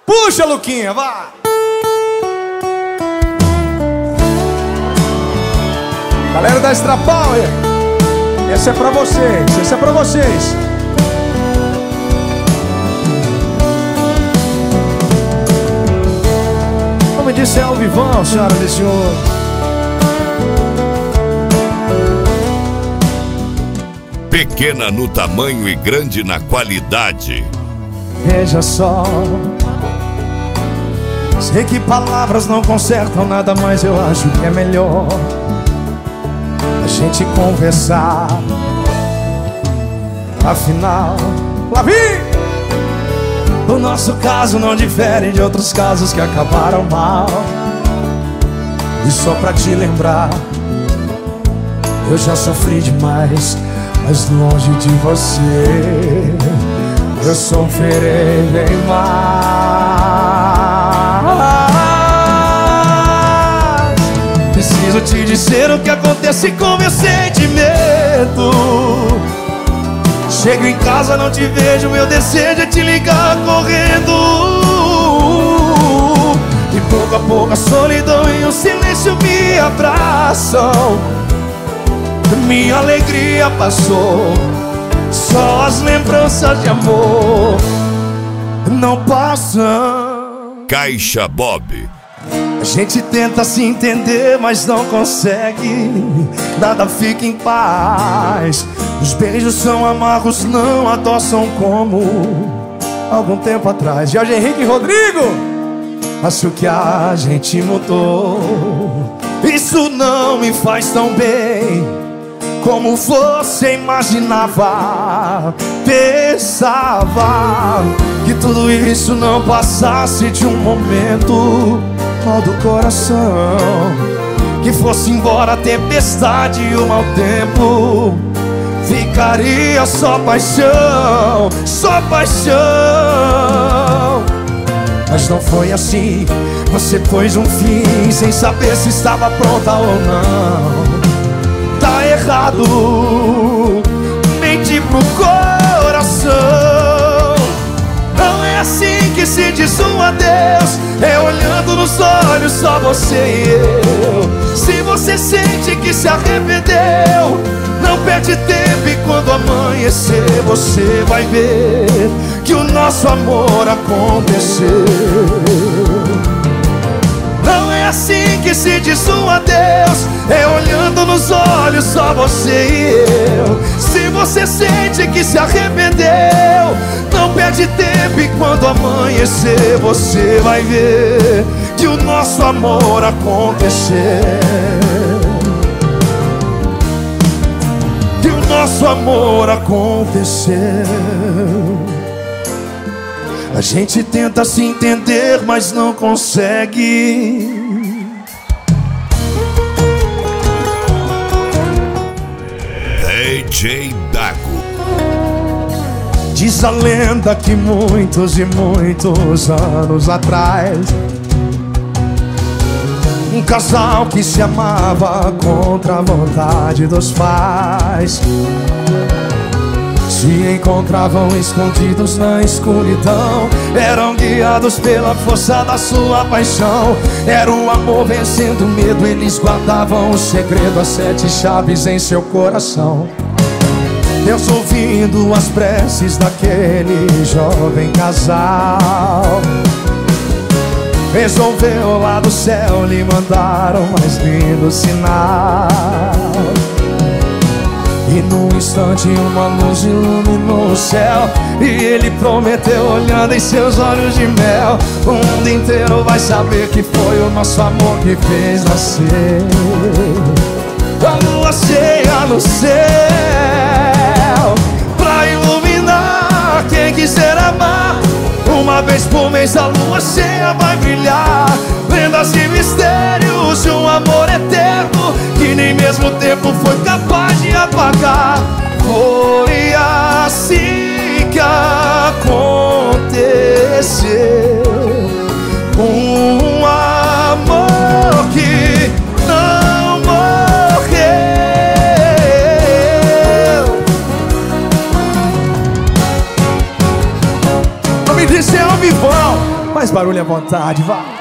Puxa, Luquinha, vai! Galera da Extra Power, esse é pra vocês, esse é pra vocês. Como disse, é ao vivão, senhora e senhor. Pequena no tamanho e grande na qualidade. Veja só, sei que palavras não consertam nada, mas eu acho que é melhor a gente conversar. Afinal, Lavi, o nosso caso não difere de outros casos que acabaram mal. E só pra te lembrar, eu já sofri demais, mas longe de você eu sofrerei bem mais. Preciso te dizer o que acontece com meu sentimento. Chego em casa, não te vejo, meu desejo é te ligar correndo. E pouco a pouco a solidão e o silêncio me abraçam. Minha alegria passou, só as lembranças de amor não passam. Caixa Bob. A gente tenta se entender, mas não consegue. Nada fica em paz. Os beijos são amargos, não adoçam como algum tempo atrás. Jorge Henrique e Rodrigo. Acho que a gente mudou. Isso não me faz tão bem como você imaginava. Pensava que tudo isso não passasse de um momento mal do coração, que fosse embora a tempestade e o mau tempo, ficaria só paixão, só paixão. Mas não foi assim, você pôs um fim sem saber se estava pronta ou não. Tá errado, mente pro coração. Não é assim que se diz um adeus, é olhando nos olhos só você e eu. Se você sente que se arrependeu, não perde tempo e quando amanhecer você vai ver que o nosso amor aconteceu. Não é assim que se diz um adeus, é olhando nos olhos só você e eu. Se você sente que se arrependeu, não perde tempo e quando amanhecer você vai ver que o nosso amor aconteceu. Que o nosso amor aconteceu. A gente tenta se entender, mas não consegue. DJ Dago. Diz a lenda que muitos e muitos anos atrás, um casal que se amava contra a vontade dos pais se encontravam escondidos na escuridão, eram guiados pela força da sua paixão. Era o amor vencendo o medo, eles guardavam o segredo, as 7 chaves em seu coração. Deus, ouvindo as preces daquele jovem casal, resolveu lá do céu lhe mandar o mais lindo sinal. E num instante uma luz iluminou o céu, e ele prometeu olhando em seus olhos de mel: o mundo inteiro vai saber que foi o nosso amor que fez nascer a lua cheia no céu, pra iluminar quem quiser amar. Uma vez por mês a lua cheia vai brilhar, lendas e mistérios de um amor eterno que nem mesmo o tempo foi capaz de apagar. Foi assim que aconteceu, um amor que não morreu. Não me disse ao vivão, mais barulho à vontade, vai.